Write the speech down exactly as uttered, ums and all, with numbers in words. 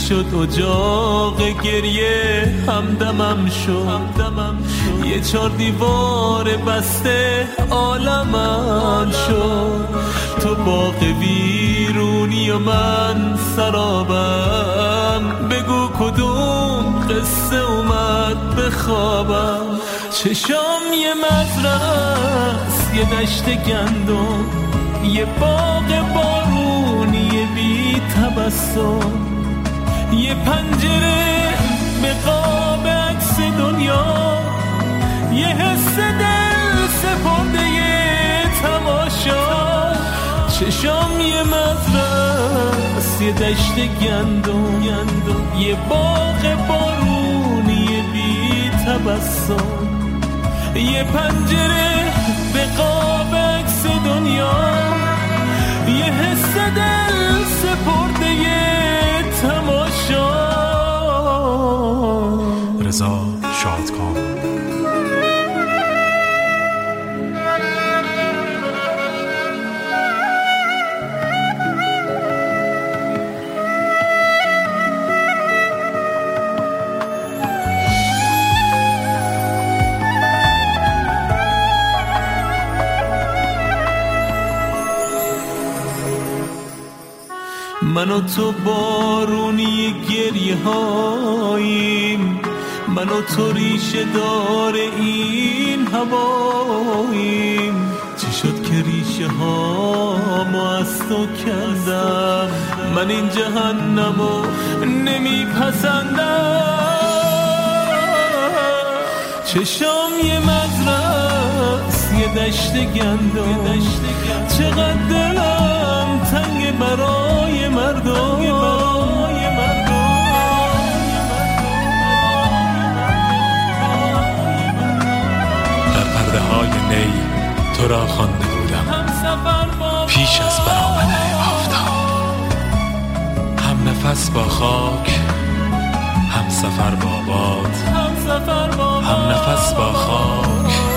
شد اجاق گریه همدمم شد یه چار دیوار بسته عالمم شد تو باغ ویرونی و من سرابم بگو کدوم قصه اومد به خوابم چشام یه مزرعه یه دشت گندم یه باغ بارونی بی تبسم یه پنجره به قاب عکس دنیا یه حس دل سپرده یه تماشا چشام یه مزرعه یه دشت گندم یه باغ بارونی بی تبسم یه پنجره به قاب عکس دنیا یه حس دل سپرده یه تماشا. رضا شادکام. من و تو بارونی گریه هاییم من و تو ریشه دار این هواییم چی شد که ریشه ها ما از تو کندم من این جهنمو نمیپسندم چشام یه مزرعه یه دشت گندم چقدر دلم تنگ برای مردم در پرده های نی تو را خوانده بودم پیش از برآمدن آفتاب هم نفس با خاک هم سفر با باد هم نفس با خاک